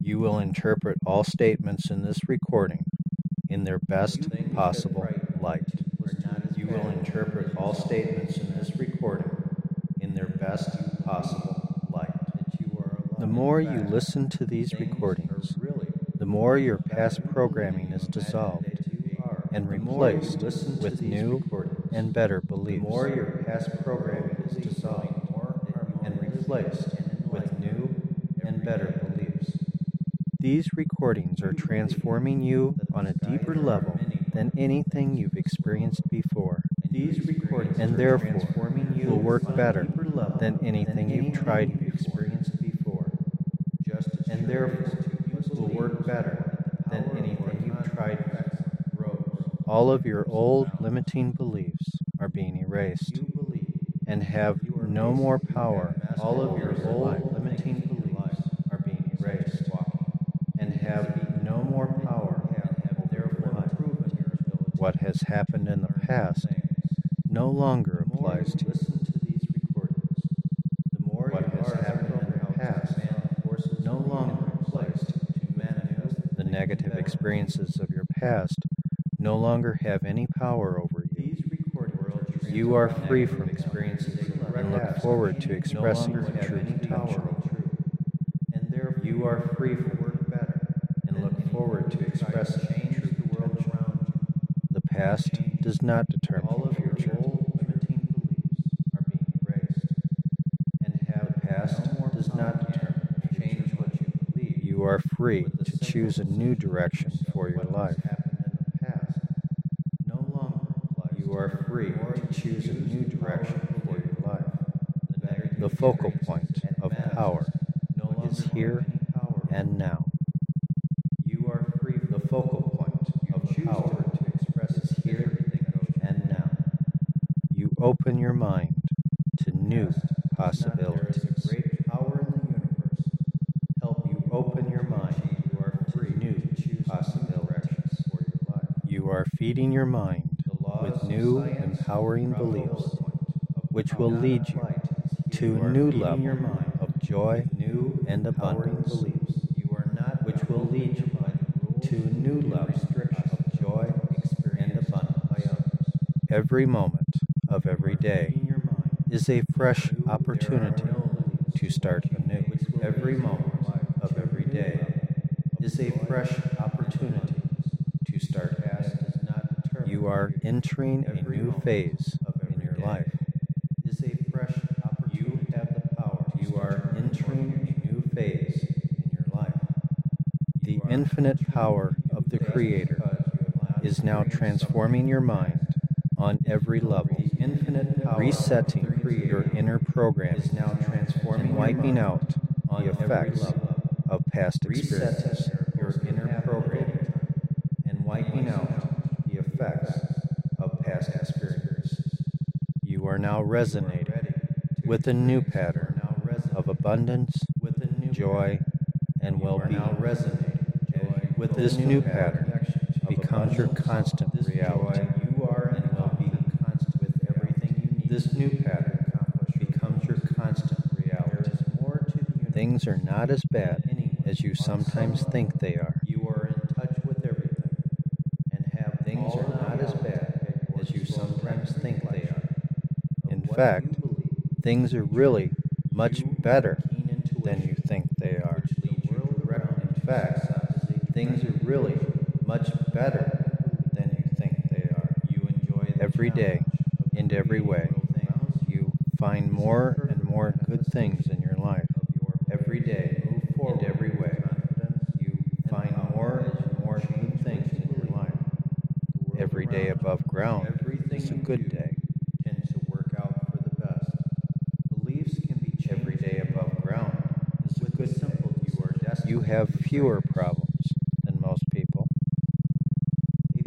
You will interpret all statements in this recording in their best possible light. You will interpret all statements in this recording in their best possible light. The more you listen to these recordings, the more your past programming is dissolved and replaced with new and better beliefs. The more your past programming is dissolved and replaced with new and better beliefs. These recordings are transforming you on a deeper level than anything you've experienced before. These recordings and therefore will work better than anything you've tried before. And therefore will work better than anything you've tried before. All of your old limiting beliefs are being erased and have no more power. All of your old limiting beliefs are being erased and have no more power over your life. What has happened in the past no longer applies to you. What has happened in the past no longer applies to you. The negative experiences of your past no longer have any power over you. You are free from experiences and look forward to expressing your true potential. You are free from and look forward to expressing your true potential. The past does not determine your future. The past does not determine your future. You are free to choose a new direction for your life. You are free to choose a new direction for your life. The focal point of power is here and now. You are free. The focal point of power is here and now. You open your mind to new possibilities. Great power in the universe. Help you open your mind to new possibilities for your life. You are feeding your mind with new empowering beliefs, which will lead you to a new level of joy and abundance. Which will lead you to a new level of joy and abundance. Every moment of every day is a fresh opportunity to start anew. Every moment of every day is a fresh opportunity to start anew. You are entering a new phase in your life. You have the power. You are entering a new phase in your life. The infinite power of the Creator is now transforming your mind on every level. Resetting your inner program and wiping out the effects of past experiences. Your inner program and wiping out the effects of past experiences. You are now resonating with a new pattern of abundance, joy, and well-being. With this new pattern becomes your constant reality. This new pattern becomes your constant reality. Things are not as bad as you sometimes think they are. You are in touch with everything and have things are not as bad as you sometimes think they are. In fact, things are really much better than you think they are. In fact, things are really much better than you think they are. Every day, in every way, you find more and more good things in your life. Every day, in every way, you find more and more good things in your life. Every day above ground is a good day. Every day above ground is a good day. You have fewer problems than most people. You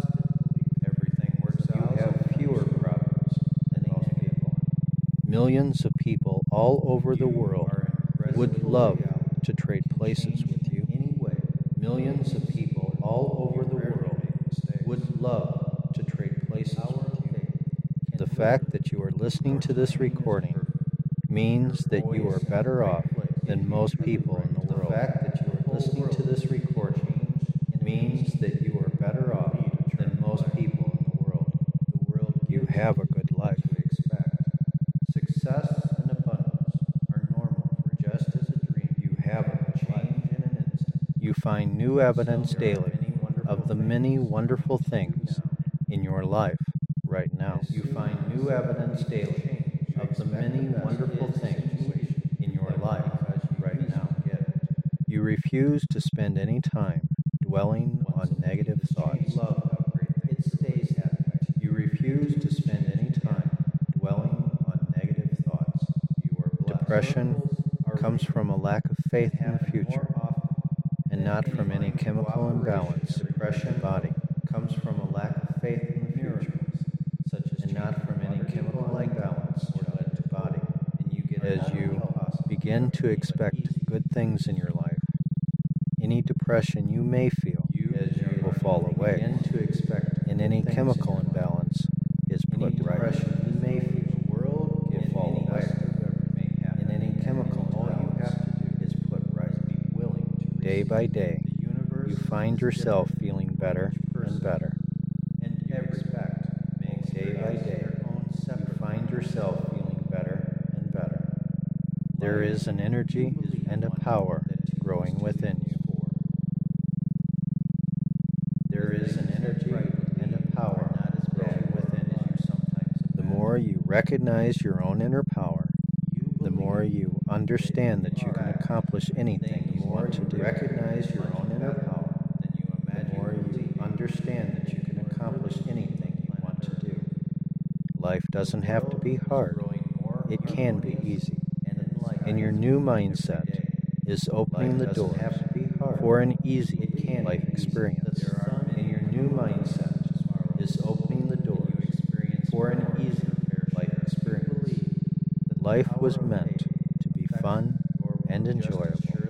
have fewer problems than most people. Millions of people all over the world would love to trade places with you. Millions of people all over the world would love to trade places with you. The fact that you are listening to this recording means that you are better off than most people in the world. The fact that you are listening to this recording means that you are better off than most people in the world. You have a good life. Success and abundance are normal for just as a dream. You have a change in an instant. You find new evidence daily of the many wonderful things in your life right now. You find new evidence daily of the many wonderful things in your life right now. You refuse to spend any time dwelling on negative thoughts. You refuse to spend any time dwelling on negative thoughts. Depression comes from a lack of faith in the future and not from any chemical imbalance in the body. Comes from a lack of faith in the future and not from any chemical imbalance in the body. As you begin to expect good things in your life, any depression you may feel will fall away, and any chemical imbalance is put right. Day by day, you find yourself feeling better and better. Day by day, you find yourself feeling better and better. There is an energy and a power growing within you. There is an energy and a power growing within you. The more you recognize your own inner power, the more you understand that you can accomplish anything you want to do. Recognize your own inner power, the more you understand that you can accomplish anything you want to do. Life doesn't have to be hard. It can be easy. And your new mindset is opening the doors for an easy life experience. And your new mindset is opening the doors for an easy life experience. Life was meant to be fun and enjoyable.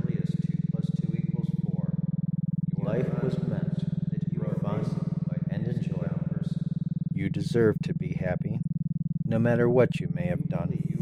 Life was meant to be fun and enjoyable. You deserve to be happy, no matter what you may have done. You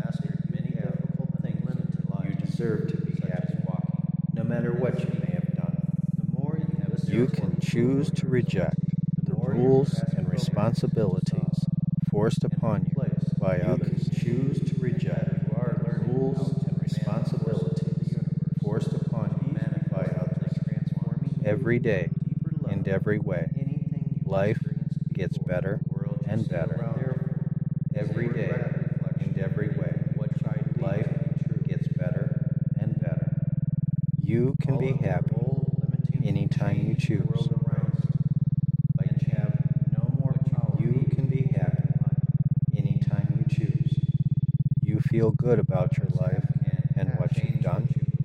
deserve to be happy, no matter what you may have done. You can choose to reject the rules and responsibilities forced upon you by others. Choose to reject rules and responsibilities forced upon you by others. Every day and every way, life gets better and better. Every day and every way, life gets better and better. You can be happy anytime you choose. You can be happy anytime you choose. You feel good about your life and what you've done.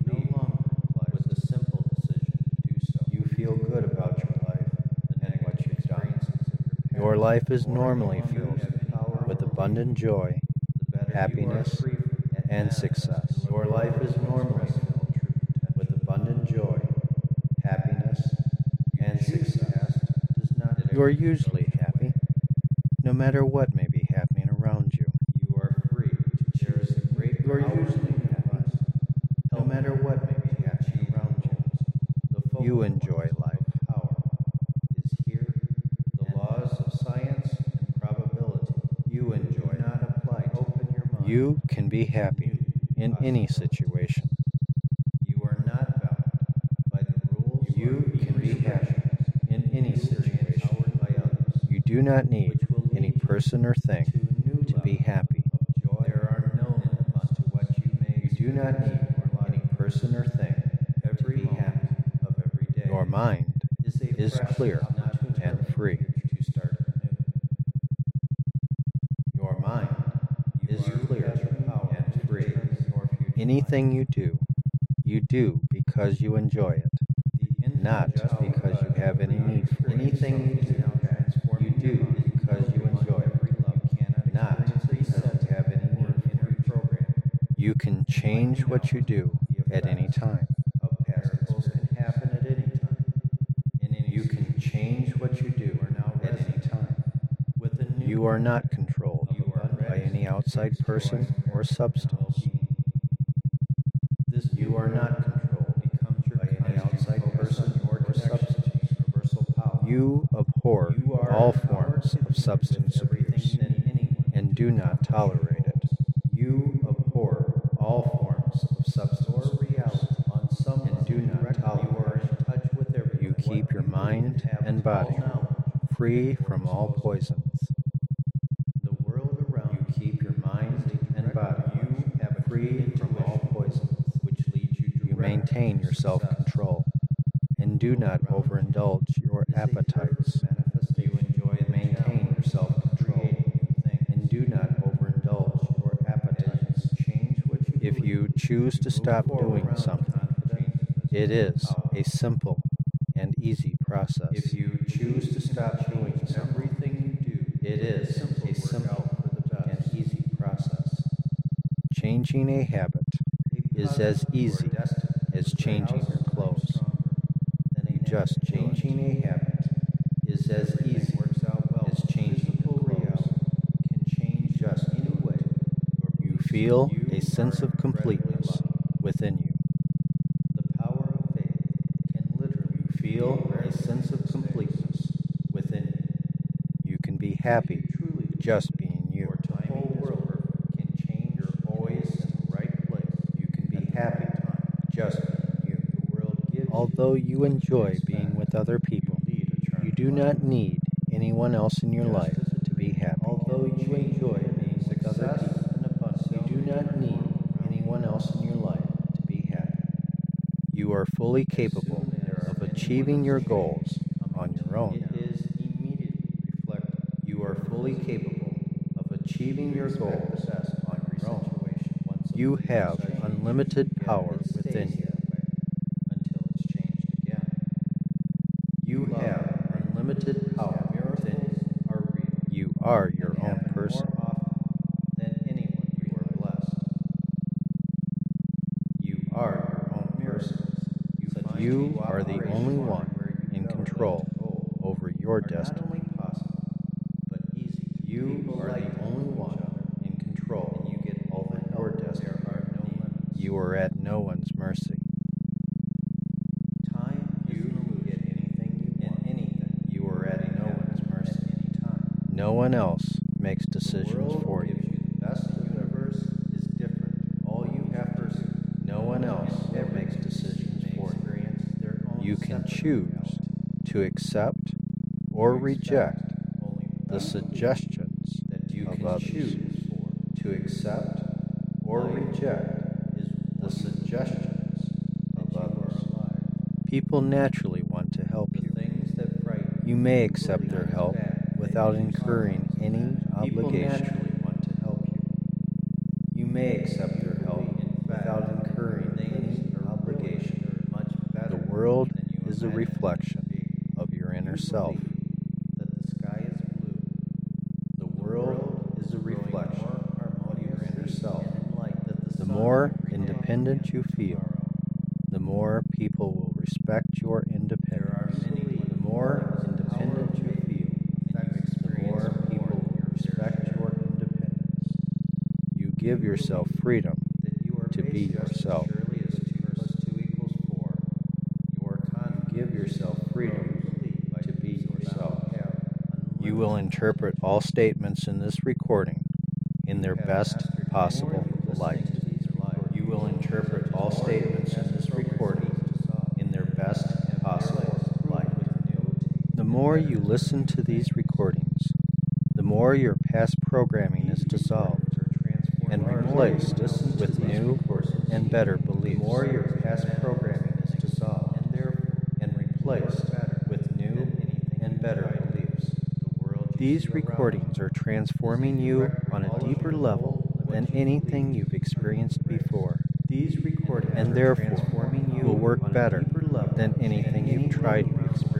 You feel good about your life and what you've done. Your life is normally filled with abundant joy, happiness, and success. Your life is normally filled with abundant joy, happiness, and success. You are usually happy, no matter what may be happening around you. You are free to choose a great. You are usually happy, no matter what may be happening around you. You enjoy life. Power is here. The laws of science and probability. You enjoy. Not apply. Open your mind. You can be happy in any situation. You are not bound by the rules. You can be happy in any situation. You do not need any person or thing to be happy. There are no limits to what you may. You do not need any person or thing to be happy. Your mind is clear and free. Your mind is clear and free. Anything you do because you enjoy it, not because you have any need for it. Anything you do because you enjoy it, not because you have any need for it. You can change what you do at any time. Miracles can happen at any time. You can change what you do at any time. You are not controlled by any outside person or substance. You are not controlled by any You abhor all forms of substance abuse and do not tolerate it. You abhor all forms of substance abuse and do not tolerate it. You keep your mind and body free from all poisons. You keep your mind and body free from all poisons. You maintain your self-control and do not overindulge your appetites. You maintain your self-control and do not overindulge your appetites. If you choose to stop doing something, it is a simple and easy process. If you choose to stop doing everything you do, it is a simple and easy process. Changing a habit is as easy as changing your clothes. Just changing a habit is as easy as changing your clothes. Can change just any way. You feel a sense of completeness within you. The power of faith can literally feel a sense of completeness within you. You can be happy just being you. The whole world can change. You're always in the right place. You can be happy just being you. The world gives. Although you enjoy being with other people, you do not need anyone else in your life to be happy. Although you enjoy being with other people, you do not need anyone else in your life to be happy. You are fully capable of achieving your goals on your own. You are fully capable of achieving your goals on your own. You have unlimited power within you. You have unlimited power within you. You are your own person. You are your own person. You are the only one in control over your destiny. You are the only one in control over your destiny. You are at no one's mercy. No one else makes decisions for you. No one else makes decisions for you. You can choose to accept or reject the suggestions of others. You can choose to accept or reject the suggestions of others. People naturally want to help you. You may accept their help without incurring any obligation. You may accept their help without incurring any obligation. The world is a reflection of your inner self. The world is a reflection of your inner self. The more independent you feel, the more people will respect your independence. The more independent you feel, the more people will respect your independence. You give yourself freedom to be yourself. You give yourself freedom to be yourself. You will interpret all statements in this recording in their best possible light. You will interpret all statements in this recording in their best possible light. The more you listen to these recordings, the more your past programming is dissolved and replaced with new and better beliefs. The more your past programming is dissolved and replaced with new and better beliefs. These recordings are transforming you on a deeper level than anything you've experienced before. And therefore will work better than anything you've tried before.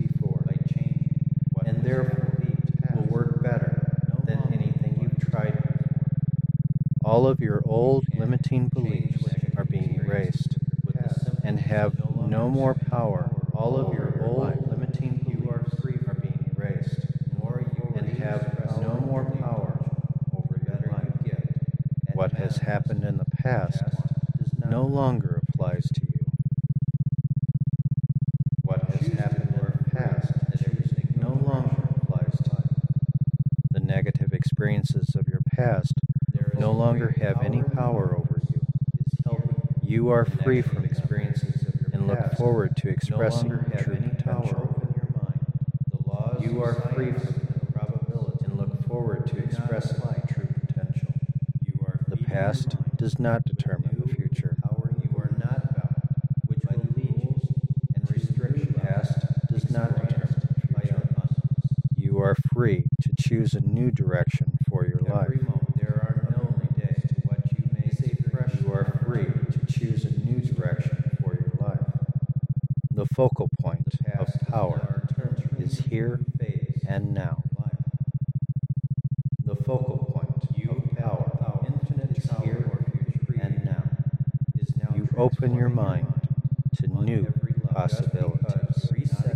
And therefore will work better than anything you've tried before. All of your old limiting beliefs are being erased and have no more power. All of your old limiting beliefs are being erased and have no more power over your life. What has happened in the past no longer applies to you. What has happened in the past past no longer have any power over you. You are free from experiences and look forward to expressing your true potential. You are free from probability and look forward to expressing your true potential. The past does not determine the future. You are not bound, which will lead you and restriction. The past does not determine the future. You are free to choose a new direction for your life. There are no days to what you may say. You are free to choose a new direction for your life. The focal point of power is here and now. The focal point of power, infinite is here and now. You open your mind to new possibilities.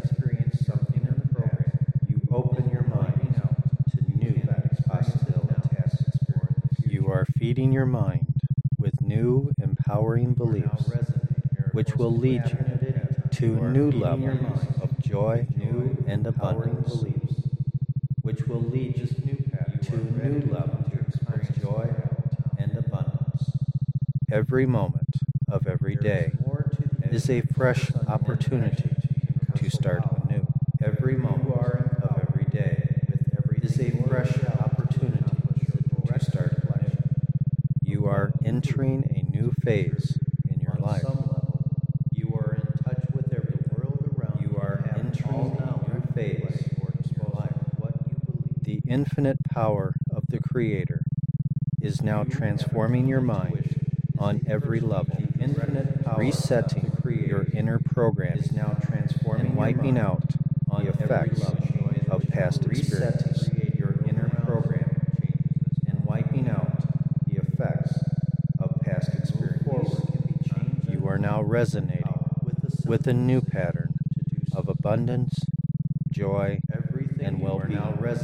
You open your mind to new possibilities. You are feeding your mind with new empowering beliefs, which will lead you to new levels of joy and abundance, which will lead you to new levels of joy and abundance. Every moment of every day is a fresh opportunity to start anew. Every moment of every day is a fresh opportunity to start anew. You are entering a new phase in your life. You are in touch with every world around you. You are entering a new phase in your life. The infinite power of the Creator is now transforming your mind on every level, resetting your inner programming, and wiping out the effects of past experiences. Your inner programming and wiping out the effects of past experiences. You are now resonating with a new pattern of abundance, joy, and well-being.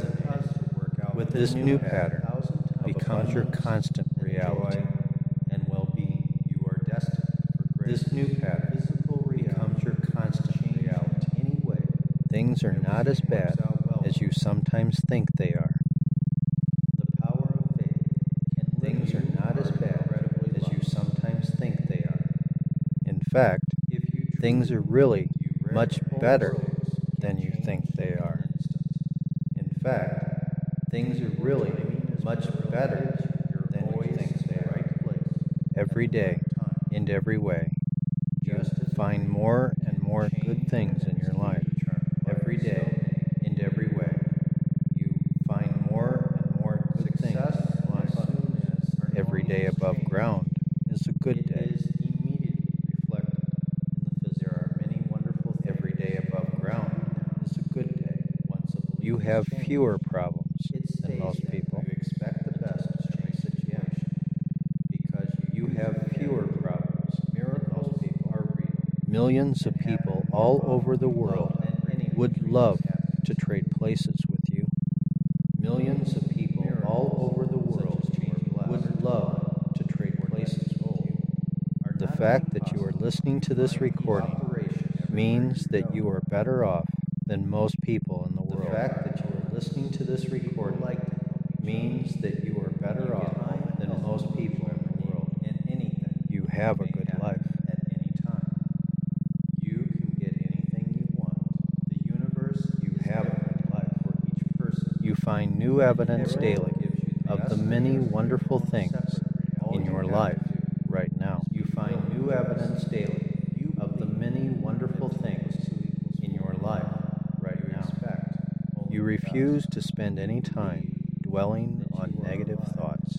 With this new pattern becomes your constant reality and well-being. You are destined for great. This new pattern becomes your constant reality. Anyway, things are not as bad as you sometimes think they are. The power of faith can things are not as bad as you sometimes think they are. In fact, things are really much better than you think they are. In fact, things are really much better than you think they are. Every day, in every way, you find more and more good things in your life. Every day, in every way, you find more and more good things in your life. Every day above ground is a good day. Every day above ground is a good day. You have fewer problems than most people. You expect the best in every situation because you have fewer problems. Miracles are real. Millions of people all over the world would love to trade places with you. Millions of people all over the world would love to trade places with you. The fact that you are listening to this recording means that you are better off than most people in the world. The fact that you are listening to this recording means that you are better off than most people in the world. You have a good life at any time. You can get anything you want. The universe, you have a good life for each person. You find new evidence daily of the many wonderful things in your life right now. You find new evidence daily of the many wonderful things in your life right now. You refuse to spend any time dwelling on negative thoughts.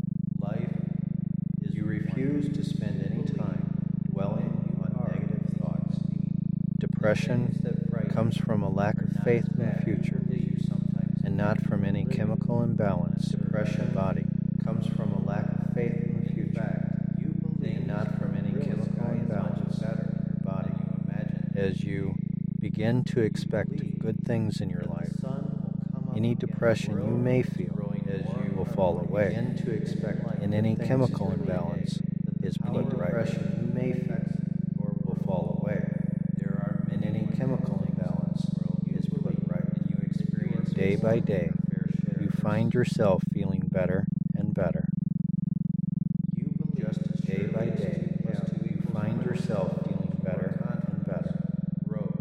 You refuse to spend any time dwelling on negative thoughts. Depression comes from a lack of faith in the future and not from any chemical imbalance. Depression in the body comes from a lack of faith in the future and not from any chemical imbalance in your body. As you begin to expect good things in your life, any depression you may feel will fall away, and any chemical imbalance is put right. You may feel or will fall away, and any chemical imbalance is put right. Day by day, you find yourself feeling better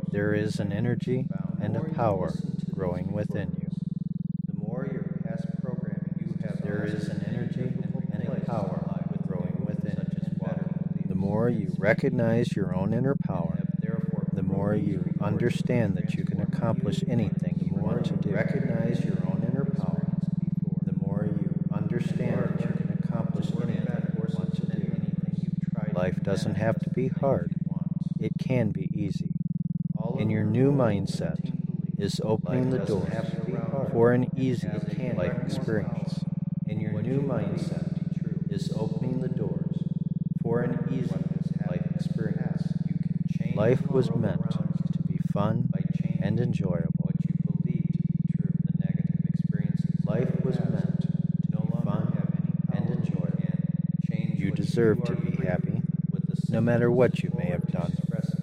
There is an energy and a power growing within you. The more your past programming you have, There is an energy and a power growing within you. The more you recognize your own inner power, the more you understand that you can accomplish anything you want to do. Recognize your own inner power. The more you understand that you can accomplish anything you want to do. Life doesn't have to be hard. It can be easy. And your new mindset is opening the doors for an easy life experience. And your new mindset is opening the doors for an easy life experience. Life was meant to be fun and enjoyable. What you believed to be true, the negative experiences. Life was meant to be fun and enjoyable. You deserve to be happy, no matter what you may have done.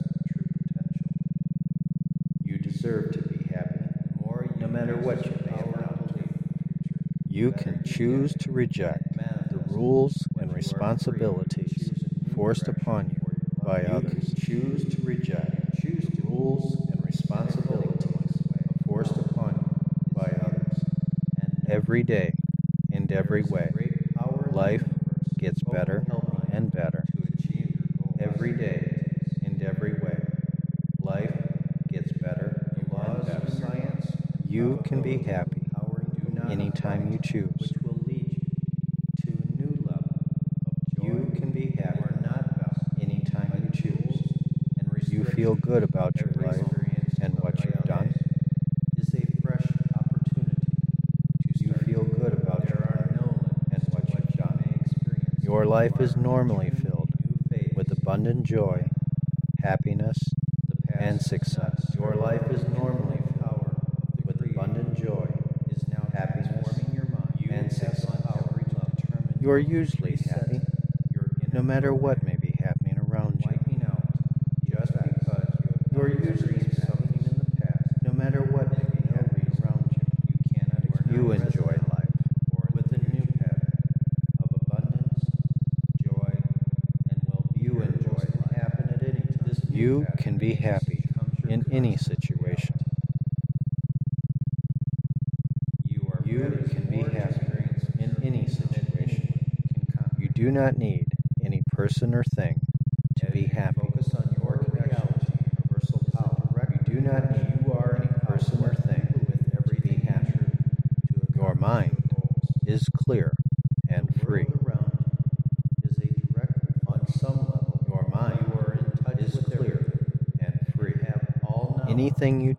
You deserve to be happy, no matter what you may have done. You can choose to reject the rules and responsibilities forced upon you by others. Choose to reject the rules and responsibilities forced upon you by others. Every day and every way, life gets better and better. Every day and every way, life gets better and better. Science, you can be happy anytime you choose. Which will lead you to a new level of joy. You can be happy anytime you choose. You feel good about your life and what you've done. Is a fresh opportunity to you feel good about your life and what you've done. Your life is normally filled with abundant joy, happiness, and success. Your life is normally filled with abundant joy, happiness, and success. You are usually happy, no matter what may be happening around you. Just because you are usually something in the past, no matter what may be happening around you, you enjoy life with a new pattern of abundance, joy, and well-being. You enjoy life. Happen at any time. You can be happy in any situation. You can be happy in any situation. You do not need any person or thing to be happy. Focus on your reality, universal power. You do not need any person or thing to be happy. Your mind is clear and free. Is a direct on some level. Your mind is clear and free. Anything you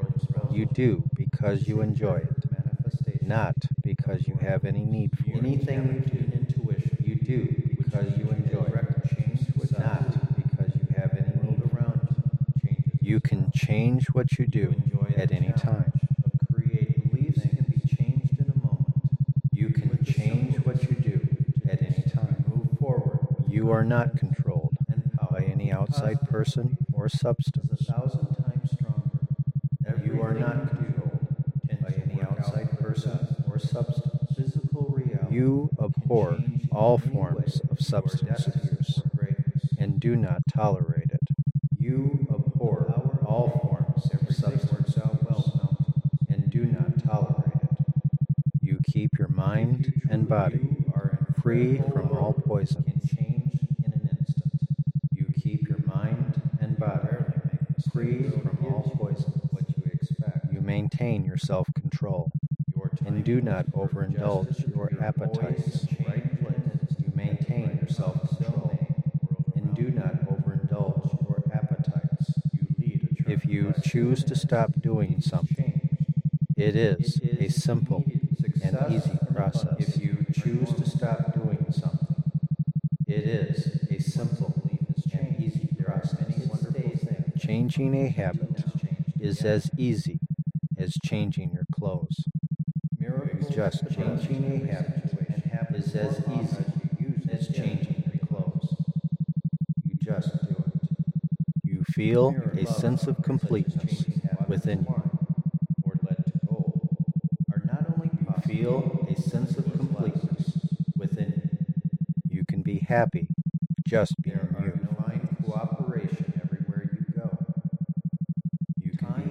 do because you enjoy it, not because you have any need for it. Anything you do because you enjoy it, not because you have any need for it. You can change what you do at any time. Beliefs can be changed in a moment. You can change what you do at any time. Move forward. You are not controlled by any outside person or substance. 1,000 times stronger. You are not controlled by any outside person or substance. Physical reality. You abhor all forms of substance abuse and do not tolerate it. You abhor all forms of substance abuse and do not tolerate it. You keep your mind and body free from all poison. Can change in an instant. You keep your mind and body free from all poison. What you expect. You maintain your self-control and do not overindulge your appetites. You maintain your self-control and do not overindulge your appetites. If you choose to stop doing something, it is a simple and easy process. If you choose to stop doing something, it is a simple and easy process. Changing a habit is as easy as changing your clothes. Just changing a habit is as easy as changing your clothes. You just do it. You feel a sense of completeness within you. Or led to goal are not only possible. You feel a sense of completeness within you. You can be happy just being you. Divine cooperation everywhere you go.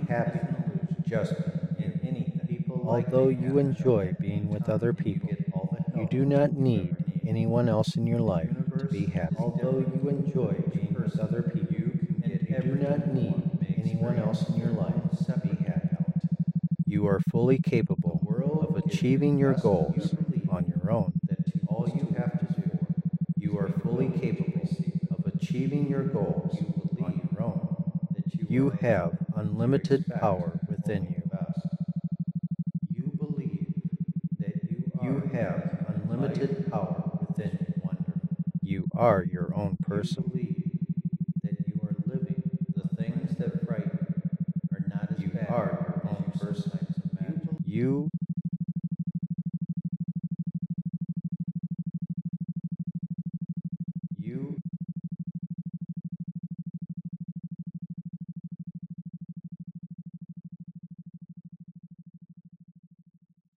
happy just in anything. Although you enjoy being with other people, you do not need anyone else in your life to be happy. Although you enjoy being with other people, you do not need anyone else in your life to be happy. You are fully capable of achieving your goals on your own. All you have to do, you are fully capable of achieving your goals on your own. You have unlimited power within you. You believe that You have unlimited power within you. You are your own person. You believe that you are living the things that frighten are not as You bad are your as own you person. sometimes imagine. You